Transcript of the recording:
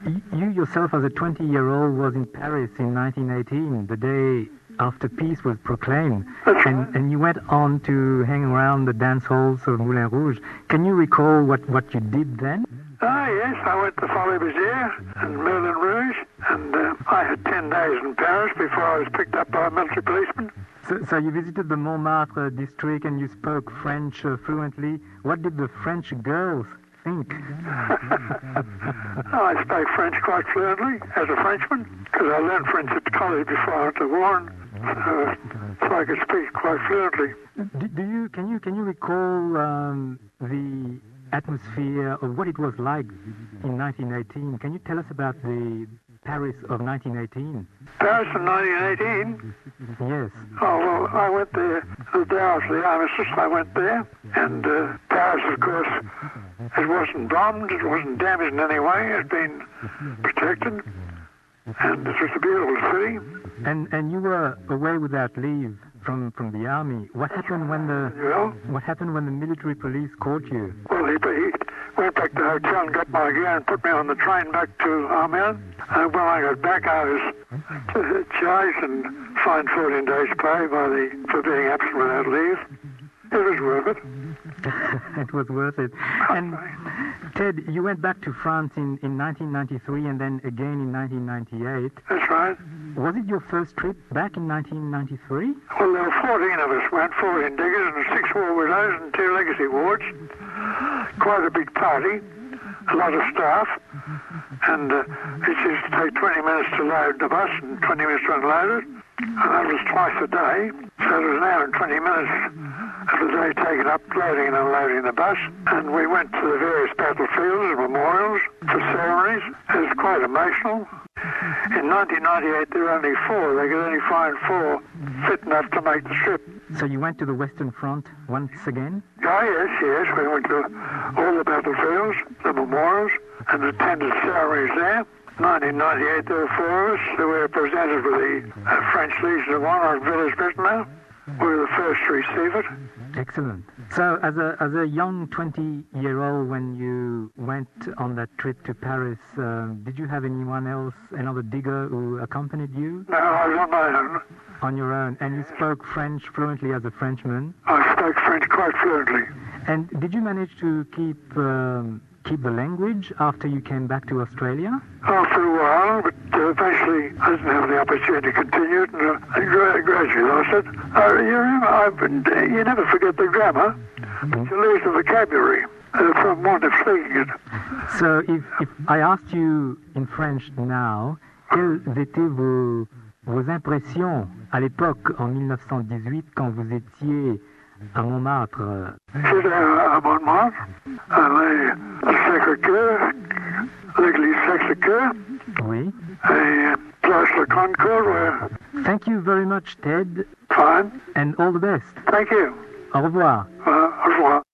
you yourself, as a 20-year-old, was in Paris in 1918, the day after peace was proclaimed. That's right. And you went on to hang around the dance halls of Moulin Rouge. Can you recall what you did then? Yes, I went to Folie Bergère and Moulin Rouge, and I had 10 days in Paris before I was picked up by a military policeman. So you visited the Montmartre district and you spoke French fluently. What did the French girls think? I spoke French quite fluently as a Frenchman, because I learned French at college before I went to war, and so I could speak quite fluently. Can you recall the atmosphere of what it was like in 1918? Can you tell us about the Paris of 1918? Paris in 1918? Yes. Oh, well, I went there the day after the armistice. I went there, and Paris, of course, it wasn't bombed, it wasn't damaged in any way, it had been protected, and it was a beautiful city. And you were away without leave from the army. What happened when the military police caught you? Well, he went back to the hotel and got my gear and put me on the train back to Amiens. And when I got back, I was charged and fined 14 days' pay for being absent without leave. It was worth it. It was worth it. And Ted, you went back to France in 1993 and then again in 1998. That's right. Was it your first trip back in 1993? Well, there were 14 of us went, 14 diggers and 6 war widows and 2 legacy wards. Quite a big party, a lot of staff, and it used to take 20 minutes to load the bus and 20 minutes to unload it, and that was twice a day, so it was an hour and 20 minutes of the day taken up loading and unloading the bus, and we went to the various battlefields and memorials for ceremonies. It was quite emotional. In 1998 there were only 4. They could only find 4 fit enough to make the trip. So you went to the Western Front once again? Oh, yes. We went to all the battlefields, the memorials, and attended ceremonies there. 1998 there were 4 of us who were presented with the French Legion of Honor at Villers-Bretonneux. We were the first to receive it. Excellent. So as a young 20-year-old, when you went on that trip to Paris, did you have anyone else, another digger who accompanied you? No, I was on my own. On your own. And you spoke French fluently as a Frenchman? I spoke French quite fluently. And did you manage to keep the language after you came back to Australia? Oh, for a while, but eventually I didn't have the opportunity to continue it, and I gradually lost it. You remember, you never forget the grammar, but you lose the vocabulary from want of speaking it. So if I asked you in French now, quelles étaient vos impressions à l'époque, en 1918, quand vous étiez à Montmartre? J'étais à Montmartre, à le Sacré-Cœur, l'église Sacré-Cœur, oui. Et Place la Concorde. Thank you very much, Ted. Fine. And all the best. Thank you. Au revoir. Au revoir.